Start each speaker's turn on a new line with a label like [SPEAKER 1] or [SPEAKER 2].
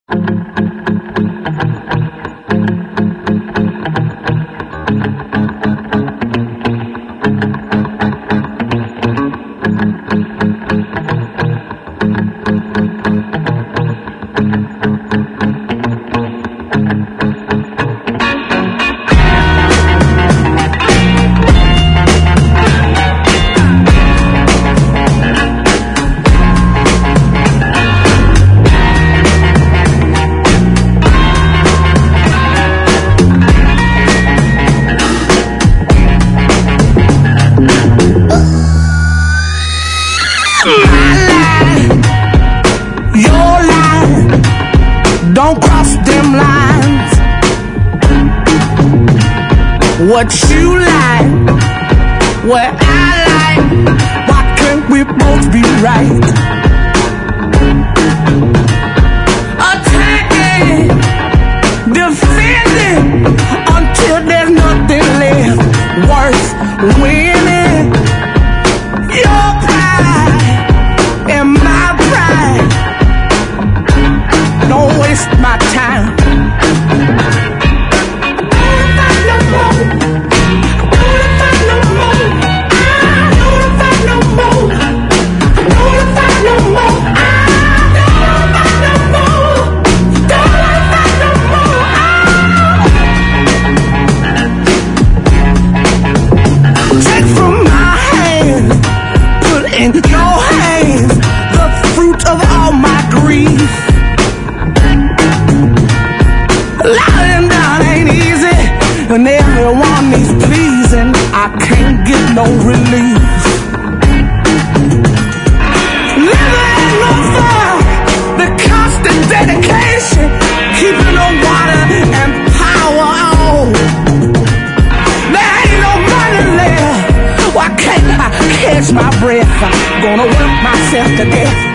[SPEAKER 1] Don't cross them lines. What you like, what I like, why can't we both be right? Attacking, defending, until there's nothing left worth winning. Your pride and my pride, don't waste my time. Take from my hands, put in your hands the fruit of all my grief. Lying down ain't easy, and everyone needs pleasing. I can't get no relief. Living ain't no fun, the constant dedication, keeping the water and power on. There ain't no money left, why can't I catch my breath? I'm gonna work myself to death.